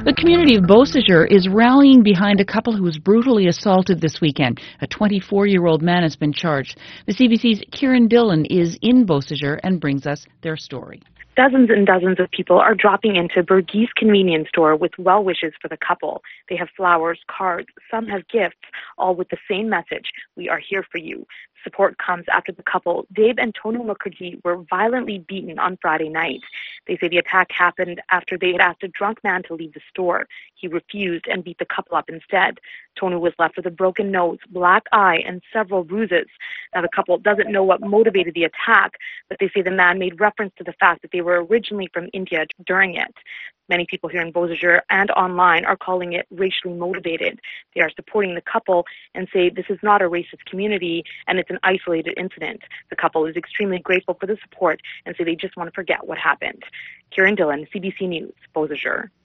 The community of Beausejour is rallying behind a couple who was brutally assaulted this weekend. A 24-year-old man has been charged. The CBC's Kieran Dillon is in Beausejour and brings us their story. Dozens and dozens of people are dropping into Bergis convenience store with well wishes for the couple. They have flowers, cards, some have gifts, all with the same message: we are here for you. Support comes after the couple, Dave and Tonu Mukherjee, were violently beaten on Friday night. They say the attack happened after they had asked a drunk man to leave the store. He refused and beat the couple up instead. Tonu was left with a broken nose, black eye, and several bruises. Now, the couple doesn't know what motivated the attack, but they say the man made reference to the fact that they were originally from India during it. Many people here in Beausejour and online are calling it racially motivated. They are supporting the couple and say this is not a racist community and it's an isolated incident. The couple is extremely grateful for the support and say they just want to forget what happened. Kieran Dillon, CBC News, Beausejour.